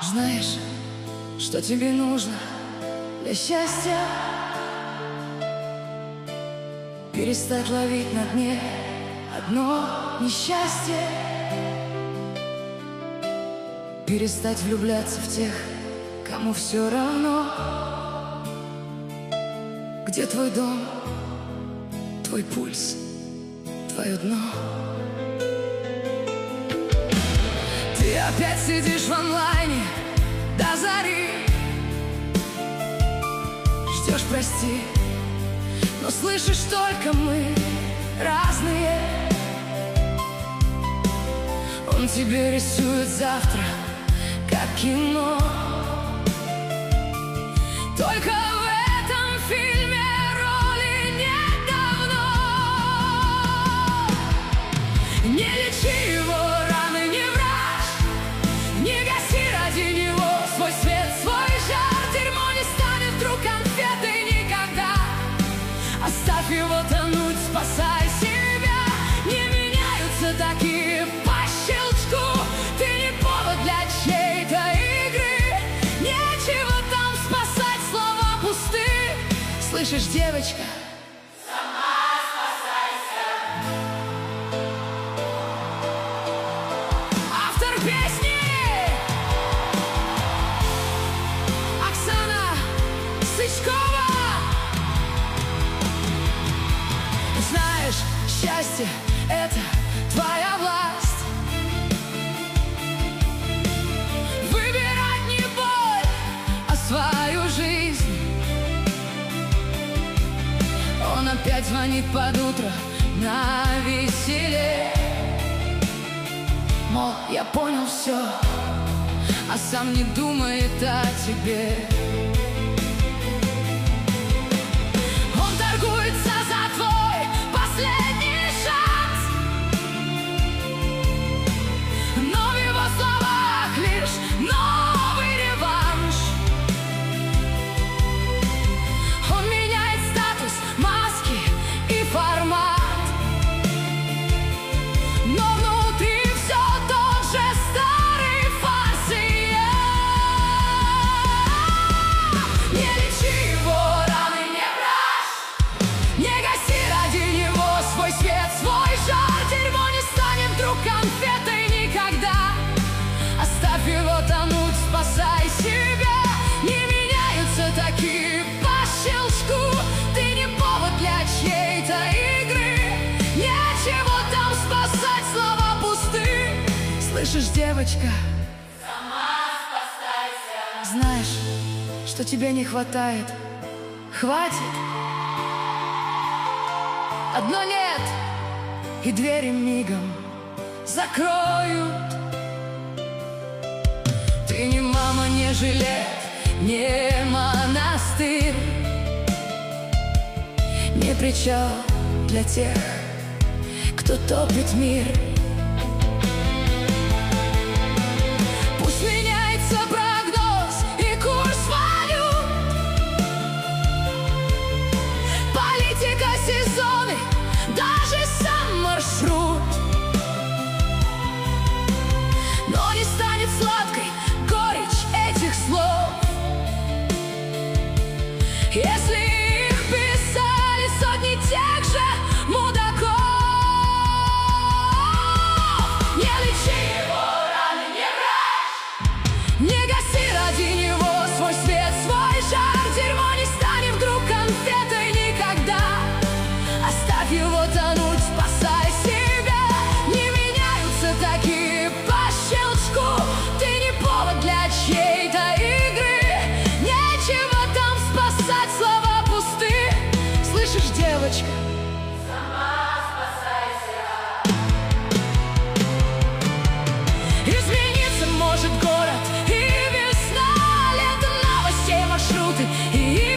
Знаешь, что тебе нужно для счастья? Перестать ловить на дне одно несчастье, перестать влюбляться в тех, кому все равно. Где твой дом, твой пульс, твое дно? Ты опять сидишь в онлайне до зари, ждешь прости, но слышишь только мы разные. Он тебе рисует завтра, как кино. Только в этом фильме роли нет давно. Не лечи его раны, не врачь, не гаси ради него свой свет, свой жар. Дерьмо не станет вдруг конфетой никогда. Оставь его тонуть, спасай себя. Не меняются такие по щелчку. Ты не повод для чьей-то игры. Нечего там спасать, слова пусты. Слышишь, девочка? Сама спасайся. Автор песни Оксана Сычкова. Знаешь, счастье — это твоя власть. Выбирать не боль, а свою жизнь. Он опять звонит под утро на веселе, мол, я понял все, а сам не думает о тебе. Он торгуется за твой последний шанс, но в его словах лишь новый реванш. Он меняет статус, маски и формат, но внутри все тот же старый фарс. И я не лечи его раны, не врачь, не гаси ради него свой свет, свой жар. Дерьмо не станет вдруг конфетой никогда. Оставь его тонуть, спасай себя. Не меняются такие по щелчку. Ты не повод для чьей-то игры. Нечего там спасать, слова пусты. Слышишь, девочка? Сама спасайся. Знаешь, что тебе не хватает? Хватит. Одно нет, и двери мигом закроют. Ты не мама, не жилет, не монастырь, не причал для тех, кто топит мир. Пусть меняется прогноз и курс валют, политика, сезоны, даже сам маршрут. Но не станет сладкой горечь этих слов, если их писали сотни тех же мудаков. Не лечи его раны, не врачь, не гаси ради него свой свет, свой жар. Дерьмо не станет вдруг конфетой никогда. Оставь его тонуть, спасай себя. Не меняются такие по щелчку. Ты не повод для чьей-то игры. Нечего там спасать, слова пусты. Слышишь, девочка? Сама спасайся. Измениться может город и весна, лето новостей, маршруты и